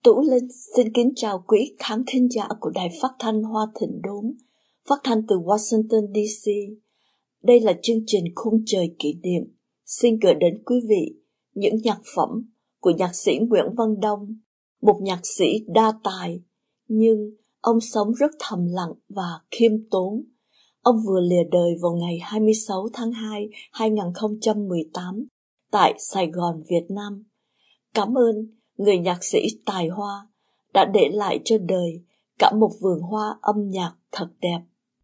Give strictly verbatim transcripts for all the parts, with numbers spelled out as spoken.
Tú Linh xin kính chào quý khán thính giả của Đài Phát thanh Hoa Thịnh Đốn, phát thanh từ Washington đê xê. Đây là chương trình Khung Trời Kỷ Niệm, xin gửi đến quý vị những nhạc phẩm của nhạc sĩ Nguyễn Văn Đông, một nhạc sĩ đa tài, nhưng ông sống rất thầm lặng và khiêm tốn. Ông vừa lìa đời vào ngày hai mươi sáu tháng hai năm hai nghìn không trăm mười tám tại Sài Gòn, Việt Nam. Cảm ơn người nhạc sĩ tài hoa đã để lại cho đời cả một vườn hoa âm nhạc thật đẹp.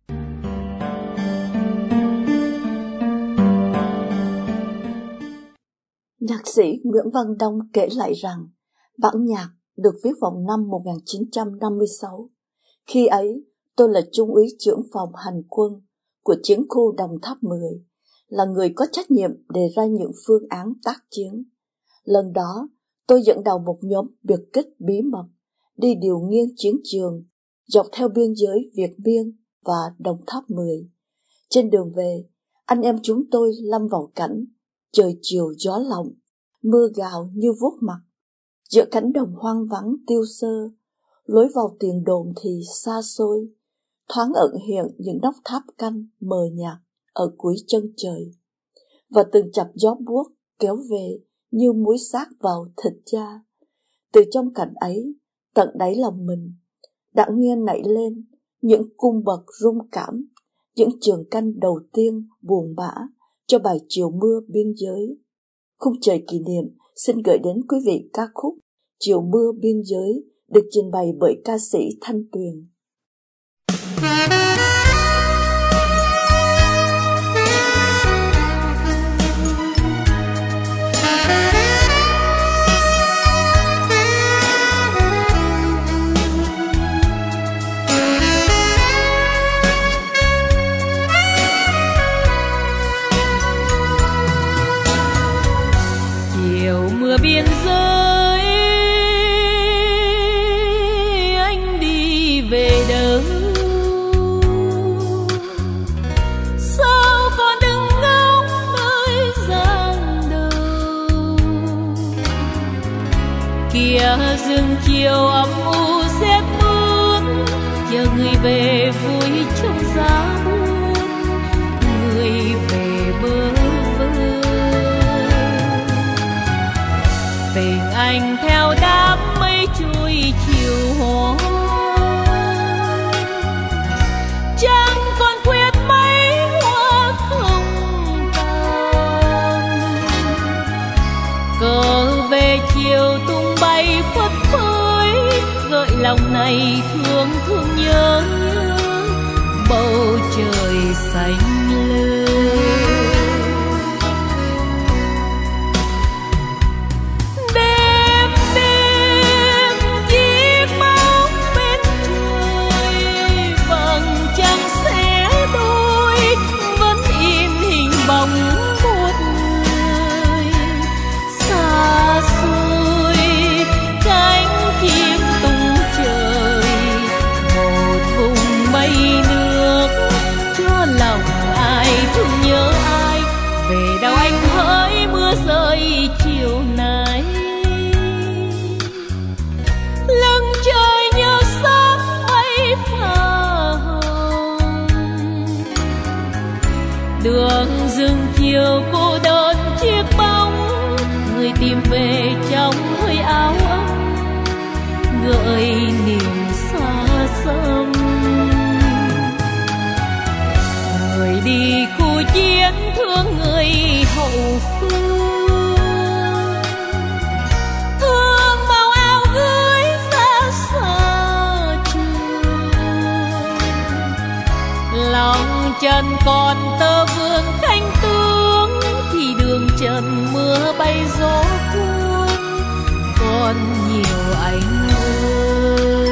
Nhạc sĩ Nguyễn Văn Đông kể lại rằng bản nhạc được viết vào năm một nghìn chín trăm năm mươi sáu. Khi ấy, tôi là trung úy trưởng phòng hành quân của chiến khu Đồng Tháp mười, là người có trách nhiệm đề ra những phương án tác chiến. Lần đó, tôi dẫn đầu một nhóm biệt kích bí mật đi điều nghiên chiến trường dọc theo biên giới Việt Miên và Đồng Tháp mười. Trên đường về, anh em chúng tôi lâm vào cảnh trời chiều gió lộng, mưa gào như vuốt mặt. Giữa cánh đồng hoang vắng tiêu sơ, lối vào tiền đồn thì xa xôi, thoáng ẩn hiện những nóc tháp canh mờ nhạt ở cuối chân trời, và từng chập gió buốt kéo về như muối xác vào thịt da. Từ trong cảnh ấy, tận đáy lòng mình đã nghe nảy lên những cung bậc rung cảm, những trường canh đầu tiên buồn bã cho bài Chiều Mưa Biên Giới. Khung Trời Kỷ Niệm xin gửi đến quý vị ca khúc Chiều Mưa Biên Giới được trình bày bởi ca sĩ Thanh Tuyền. Biên giới anh đi về đâu, sao còn đứng ngóng nơi giang đầu, kia rừng chiều âm u rét mướt, chờ người về vui trong giá buốt, người về bơ tình anh theo đám mây trôi chiều hoa, chẳng còn quyết mấy hoa không tàn, cờ về chiều tung bay phất phới, gợi lòng này thương thương nhớ nhớ bầu trời xanh lơ. Rơi chiều nay lưng trời như sắc mây pha hồng, đường rừng chiều cô đơn chiếc bóng, người tìm về trong hơi áo ấm gợi niềm xa xăm. Người đi khu chiến thương người hậu phương, lòng trần còn tơ vương canh tướng, thì đường trần mưa bay gió cuốn, còn nhiều anh ơi.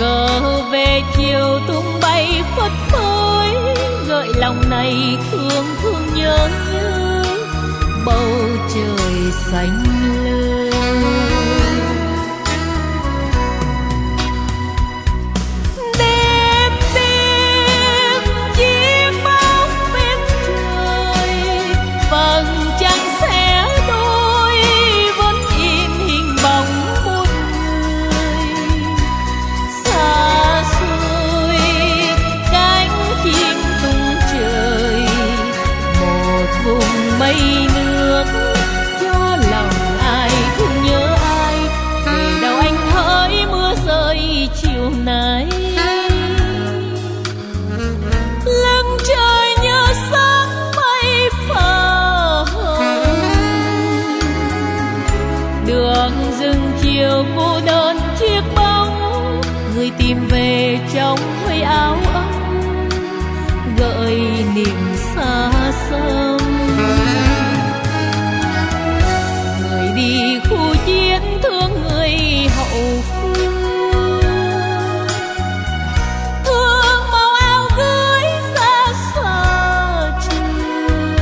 cờ về chiều tung bay phất phới, gợi lòng này thương thương nhớ nhớ bầu trời xanh lơ. Đêm đêm chiếc bóng bên trời, vầng trăng xẻ đôi vẫn in hình bóng một người. Xa xôi cánh chim tung trời, một vùng mây nước cho lòng ai thương nhớ ai. Về đâu anh hỡi mưa rơi chiều nay, lưng trời nhớ sáng mây phờ hồng. Đường rừng chiều cô đơn chiếc bóng, người tìm về trong hơi áo ấm, gợi niềm xa xăm. Người đi khu chiến thương người hậu phương, thương màu áo cưới ra xa trường.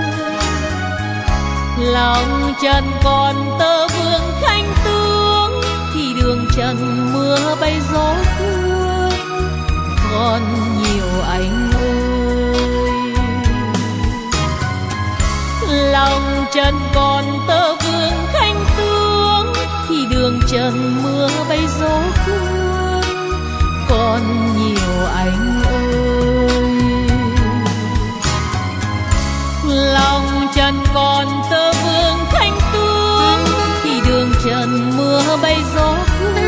Lòng trần còn tơ vương khanh tướng, thì đường trần mưa bay gió cuốn. Còn nhiều anh ơi, lòng trần còn tơ vương khanh tướng, thì đường trần mưa bay gió cuốn. Còn nhiều anh ơi, lòng trần còn tơ vương khanh tướng, thì đường trần mưa bay gió cuốn.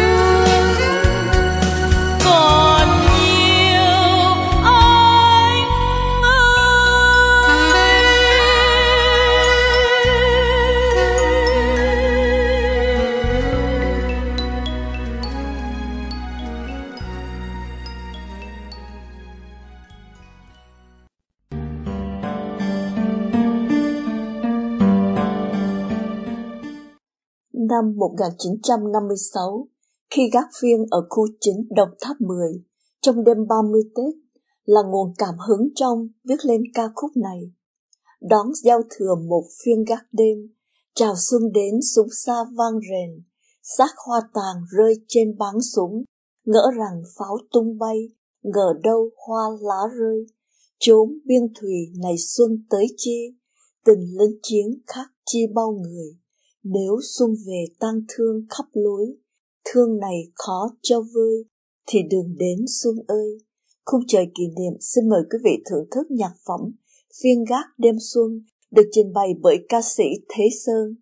Còn nhiều anh Năm một nghìn chín trăm năm mươi sáu, khi gác phiên ở khu chính Đồng Tháp mười, trong đêm ba mươi Tết, là nguồn cảm hứng trong viết lên ca khúc này. Đón giao thừa một phiên gác đêm, chào xuân đến súng xa vang rền, xác hoa tàn rơi trên báng súng, ngỡ rằng pháo tung bay, ngờ đâu hoa lá rơi. Chốn biên thùy này xuân tới chi, tình lính chiến khác chi bao người. Nếu xuân về tang thương khắp lối, thương này khó cho vơi, thì đừng đến xuân ơi. Khung trời kỷ niệm xin mời quý vị thưởng thức nhạc phẩm Phiên gác đêm xuân, được trình bày bởi ca sĩ Thế Sơn.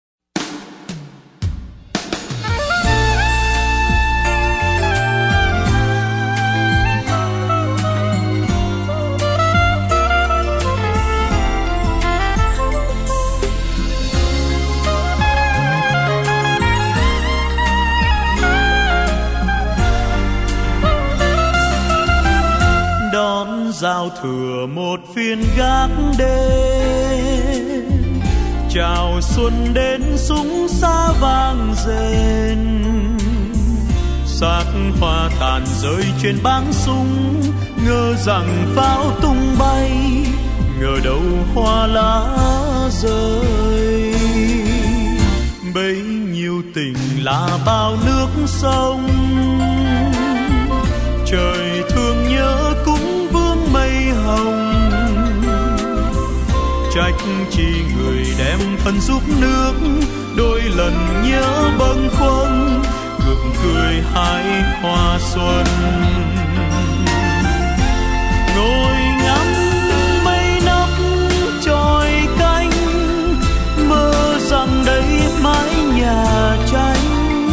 Đón giao thừa một phiên gác đêm, chào xuân đến súng xa vang rền, xác hoa tàn rơi trên báng súng, ngờ rằng pháo tung bay, ngờ đâu hoa lá rơi. Bấy nhiêu tình là bao nước sông, trời thương nhớ cũng vương mây hồng. Trách chi người đem thân giúp nước, đôi lần nhớ bâng khuâng, gượng cười hái hoa xuân. Ngồi ngắm mây nấp trôi cánh, mơ rằng đây mái nhà tranh,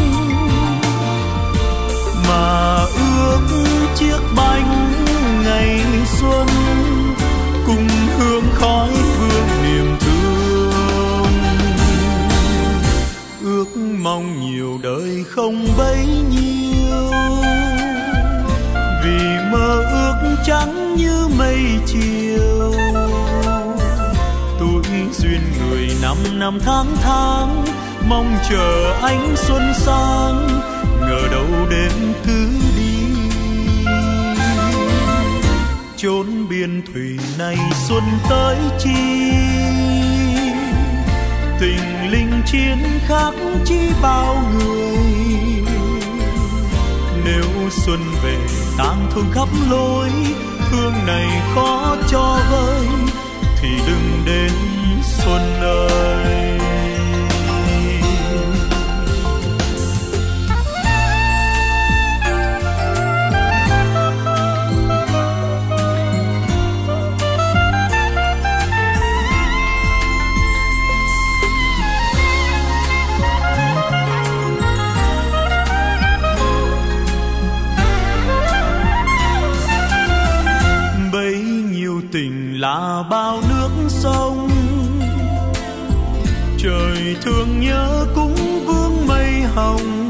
mà ước chiếc bánh ngày xuân cùng hương khói vương niềm thương. Ước mong nhiều đời không bấy nhiêu, vì mơ ước trắng như mây chiều. Tuổi duyên người năm năm tháng tháng, mong chờ ánh xuân sang, ngờ đâu đến cứ đi. biên thủy này xuân tới chi. Tình linh chiến khác chi bao người. Nếu xuân về tang thương khắp lối, thương này khó cho vơi, thì đừng đến xuân ơi. Tình là bao nước sông, trời thương nhớ cũng vương mây hồng.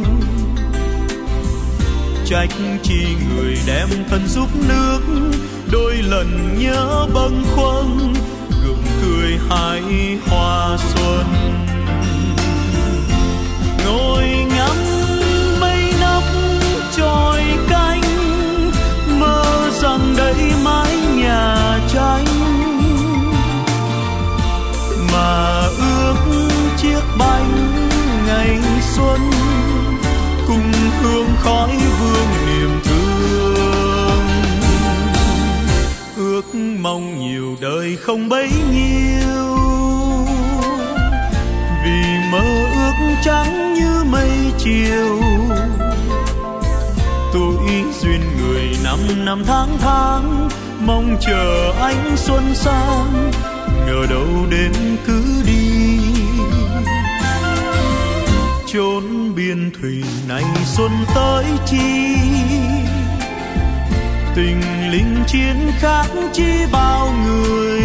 Trách chi người đem thân giúp nước, đôi lần nhớ bâng khuâng, gượng cười hái hoa xuân. Ngồi ngắm mây nấp trôi cánh, mơ rằng đây mái nhà tranh, mà ước chiếc bánh ngày xuân cùng hương khói vương niềm thương. Ước mong nhiều đời không bấy nhiêu, vì mơ ước trắng như mây chiều. Tuổi duyên người năm năm tháng tháng, mong chờ ánh xuân sang, ngờ đâu đến cứ đi. Chốn biên thủy này xuân tới chi, tình linh chiến khác chi bao người.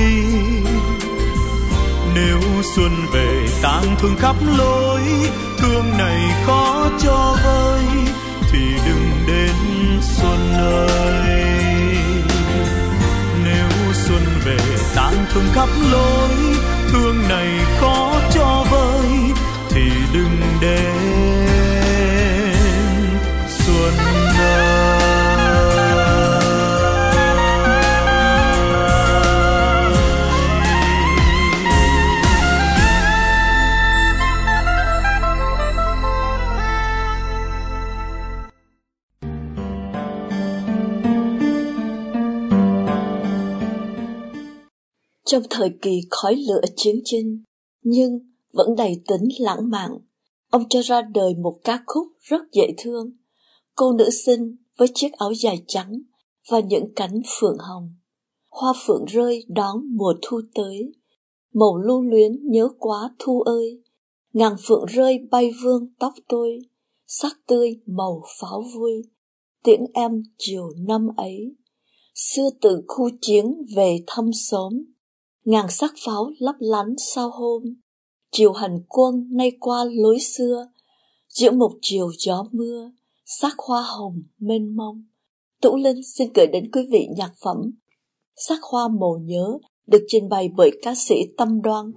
Nếu xuân về tang thương khắp lối, thương này khó cho vơi, thì đừng đến xuân ơi. Xuân về tang thương khắp lối, thương này khó cho vơi, thì đừng đến xuân ơi. Trong thời kỳ khói lửa chiến tranh, nhưng vẫn đầy tính lãng mạn, ông cho ra đời một ca khúc rất dễ thương. Cô nữ sinh với chiếc áo dài trắng và những cánh phượng hồng. Hoa phượng rơi đón mùa thu tới, màu lưu luyến nhớ quá thu ơi. Ngàn phượng rơi bay vương tóc tôi, sắc tươi màu pháo vui, tiễn em chiều năm ấy. Xưa từ khu chiến về thăm xóm, ngàn sắc pháo lấp lánh sao hôm. Chiều hành quân nay qua lối xưa, giữa một chiều gió mưa, sắc hoa hồng mênh mông. Tủ Linh xin gửi đến quý vị nhạc phẩm Sắc hoa màu nhớ, được trình bày bởi ca sĩ Tâm Đoan.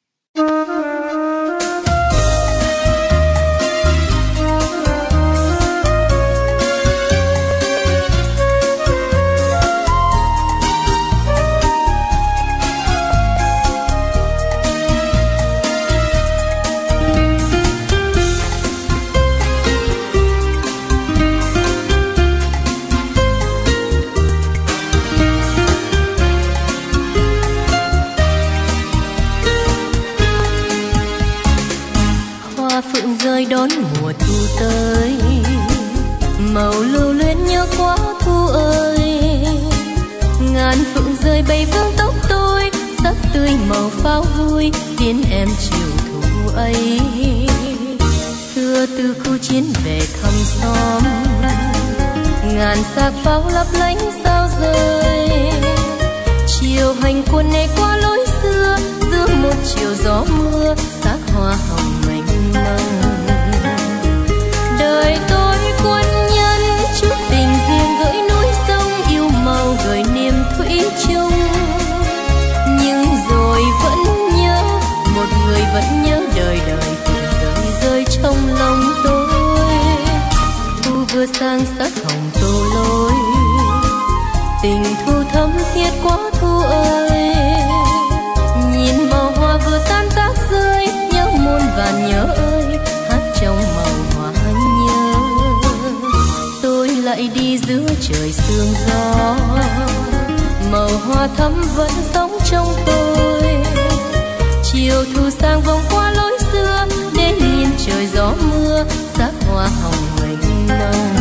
Rơi đón mùa thu tới, màu lưu luyến nhớ quá thu ơi. Ngàn phượng rơi bay vương tóc tôi, sắc tươi màu pháo vui, tiễn em chiều thu ấy. Xưa từ khu chiến về thăm xóm, ngàn sắc pháo lấp lánh sao rơi. Chiều hành quân này qua lối xưa, giữa một chiều gió mưa, sắc hoa hồng mênh mông. Đời tôi quân nhân chút tình riêng gửi núi sông, yêu màu gửi niềm thủy chung. Nhưng rồi vẫn nhớ, một người vẫn nhớ đời đời từng rơi rơi trong lòng tôi. Thu vừa sang sắc hồng tô lối, tình thu thắm thiết quá thu ơi. Nhìn màu hoa vừa tan tác rơi, nhớ muôn vàn nhớ ơi, hát trong màu hoa nhớ. Tôi lại đi giữa trời sương gió, màu hoa thắm vẫn sống trong tôi. Chiều thu sang vòng qua lối xưa, đến nhìn trời gió mưa, sắc hoa hồng mênh mông.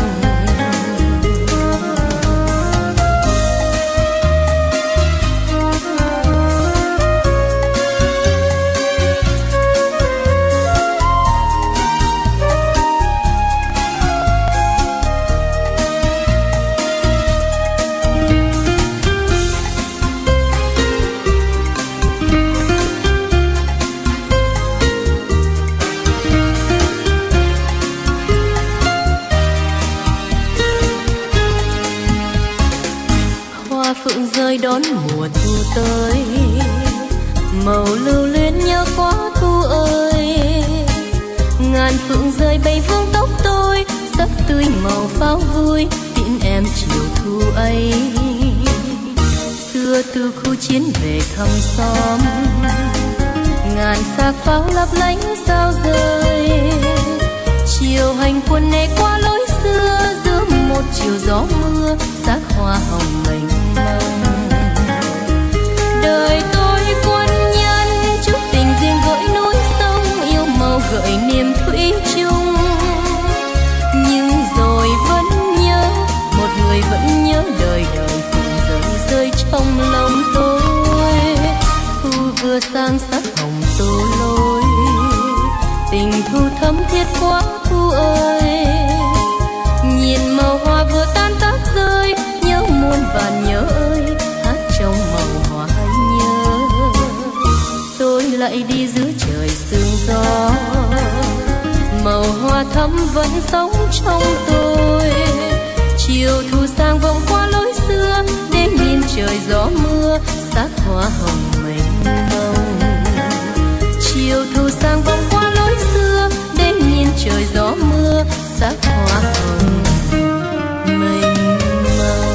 Phượng rơi đón mùa thu tới, màu lưu luyến nhớ quá thu ơi. Ngàn phượng rơi bay vương tóc tôi, sắc tươi màu pháo vui tiễn em chiều thu ấy. Xưa từ khu chiến về thăm xóm, ngàn xác pháo lấp lánh sao rơi. Chiều hành quân này qua lối xưa, giữa một chiều gió mưa, sắc hoa hồng mênh mông. Đời tôi quân nhân, chúc tình riêng gợi núi sông, yêu màu gợi niềm thủy chung. Nhưng rồi vẫn nhớ, một người vẫn nhớ đời đời phượng rơi rơi trong lòng tôi. Thu vừa sang sắc hồng tô lối, tình thu thắm thiết quá thu ơi. Nhìn màu hoa vừa tan tác rơi, nhớ muôn vàn nhớ ơi, hát trong màu hoa nhớ. Tôi lại đi giữa trời sương gió, màu hoa thắm vẫn sống trong tôi. Chiều thu sang vòng qua lối xưa, đến nhìn trời gió mưa, sắc hoa hồng mênh mông. Chiều thu sang vòng qua lối xưa, đến nhìn trời gió mưa, sắc hoa hồng mênh mông.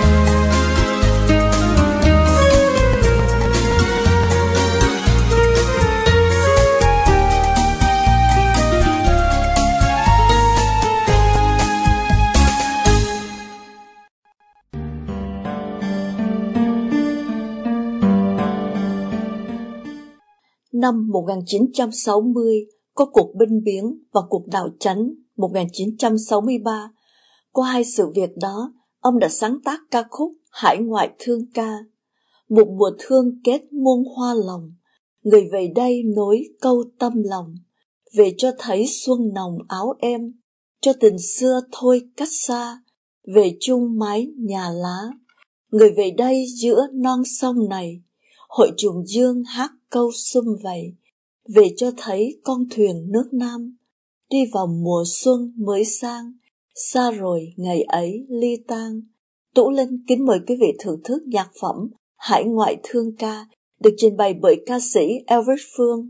Năm một nghìn chín trăm sáu mươi có cuộc binh biến và cuộc đảo chánh một nghìn chín trăm sáu mươi ba. Qua hai sự việc đó, ông đã sáng tác ca khúc Hải Ngoại Thương Ca. Một mùa thương kết muôn hoa lòng, người về đây nối câu tâm lòng. Về cho thấy xuân nồng áo em, cho tình xưa thôi cách xa. Về chung mái nhà lá, người về đây giữa non sông này. Hội trùng dương hát câu sum vầy, về cho thấy con thuyền nước Nam. Đi vào mùa xuân mới sang, xa rồi ngày ấy ly tan. Tú Linh kính mời quý vị thưởng thức nhạc phẩm Hải Ngoại Thương Ca, được trình bày bởi ca sĩ Elvis Phương.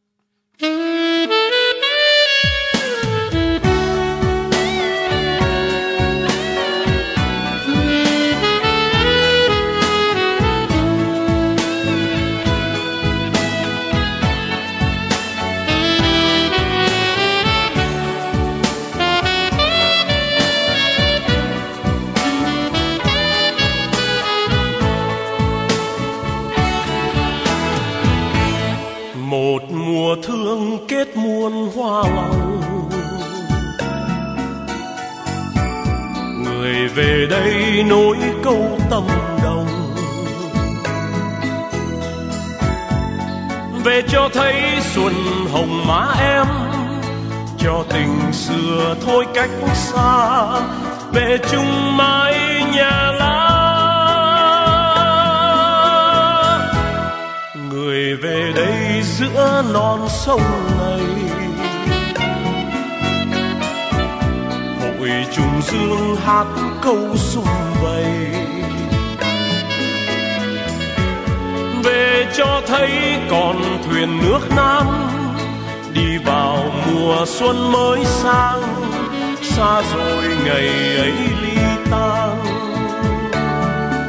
Một mùa thương kết muôn hoa lòng, người về đây nối câu tâm đồng. Về cho thấy xuân hồng má em, cho tình xưa thôi cách xa. Về chung mái nhà lá, người về đây giữa non sông này. Hội trùng dương hát câu sum vầy, về cho thấy con thuyền nước Nam. Đi vào mùa xuân mới sang, xa rồi ngày ấy ly tan.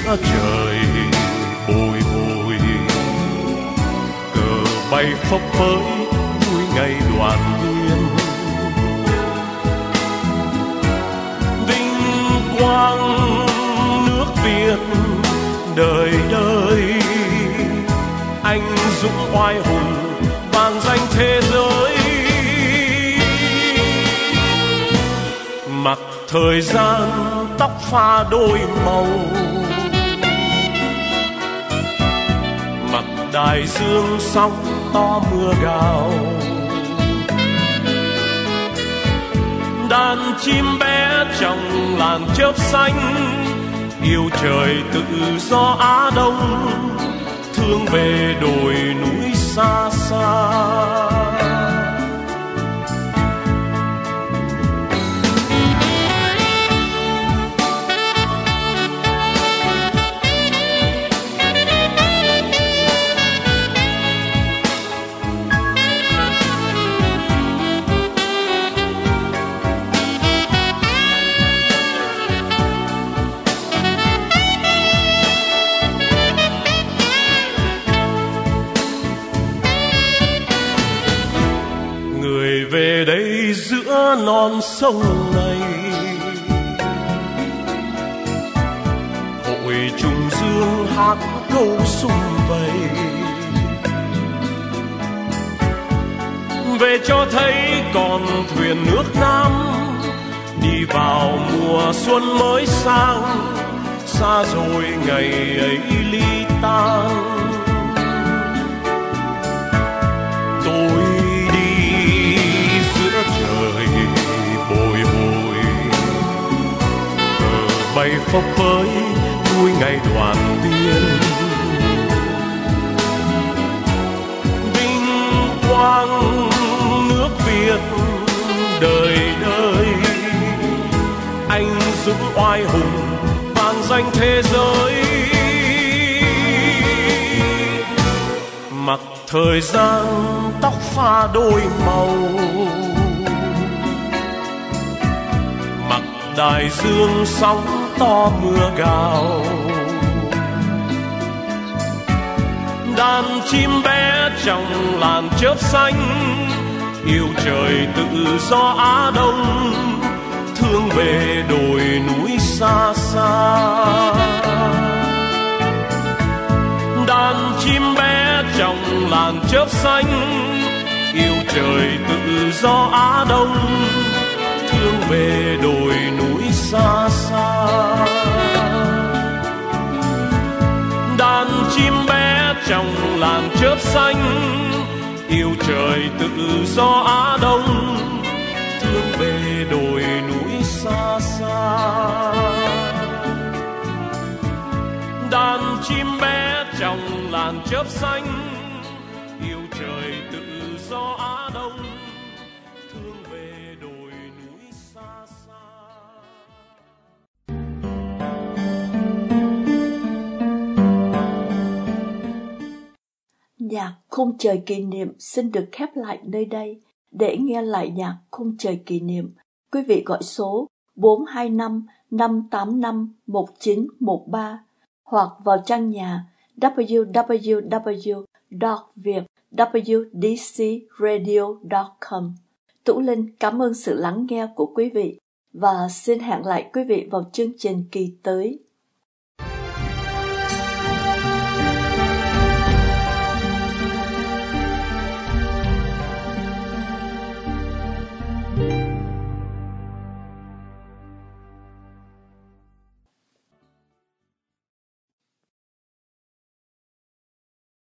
giữa trời bồi hồi, cờ bay phấp phới vui ngày đoàn viên. Vinh quang nước Việt đời đời, anh dũng oai hùng vang danh thế giới. Mặc thời gian tóc pha đôi màu, mặc đại dương sóng to mưa gào. Đàn chim bé trong làn chớp xanh, yêu trời tự do Á Đông, thương về đồi núi xa xa. Về đây giữa non sông này, hội trùng dương hát câu sum vầy, về cho thấy còn thuyền nước Nam đi vào mùa xuân mới sang. Xa rồi ngày ấy ly tan, tôi bay phấp phới vui ngày đoàn viên. Vinh quang nước Việt đời đời, anh dũng oai hùng vang danh thế giới. Mặc thời gian tóc pha đôi màu, mặc đại dương sóng to mưa gào. Đàn chim bé trong làn chớp xanh, yêu trời tự do Á Đông, thương về đồi núi xa xa. Đàn chim bé trong làn chớp xanh, yêu trời tự do Á Đông, thương về đồi núi xa xa. Đàn chim bé trong làn chớp xanh, yêu trời tự do Á Đông, thương về đồi núi xa xa. Đàn chim bé trong làn chớp xanh, yêu trời tự do Á Đông, thương về đồi núi xa xa. Nhạc Khung Trời Kỷ Niệm xin được khép lại nơi đây. Để nghe lại nhạc Khung Trời Kỷ Niệm, quý vị gọi số bốn hai năm năm tám năm một chín một ba hoặc vào trang nhà w w w chấm viet w d c radio chấm com. Tú Linh cảm ơn sự lắng nghe của quý vị và xin hẹn lại quý vị vào chương trình kỳ tới.